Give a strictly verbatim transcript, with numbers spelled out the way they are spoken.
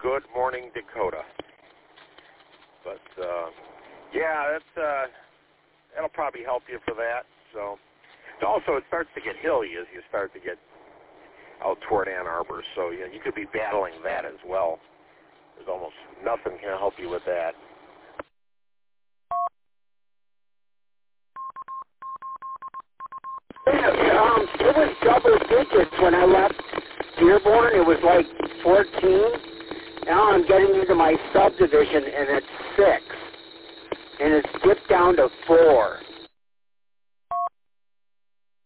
Good Morning Dakota. But, uh, yeah, that's, uh, that'll probably help you for that. So, also, it starts to get hilly as you start to get out toward Ann Arbor. So, you know, you could be battling that as well. There's almost nothing can help you with that. Yeah, um, it was double digits when I left Dearborn. It was like fourteen. Now I'm getting into my subdivision, and it's six. And it's dipped down to four.